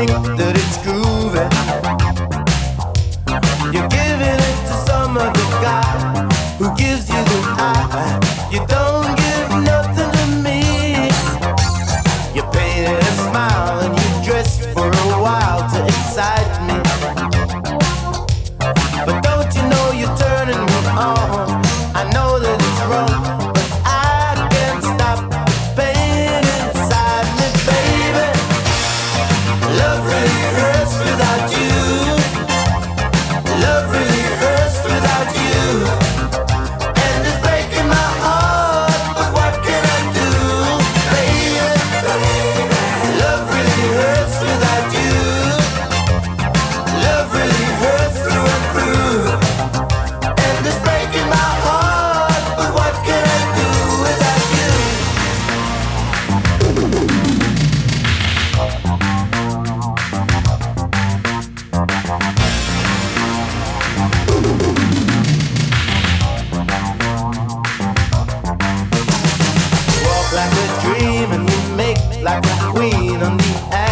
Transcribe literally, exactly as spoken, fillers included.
think that it's groovy. You're giving it to some other guy who gives you the eye. You don't give nothing to me. You painted a smile and you dressed for a while to excite me. But don't you know you're turning me on? I know that it's wrong, but I can't stop the pain inside me, baby. Love really hurts without you. Love really hurts without you. And it's breaking my heart, but what can I do, baby? Love really hurts without you. Love really hurts through and through. And it's breaking my heart, but what can I do without you? Walk like a dream and we make like a queen on the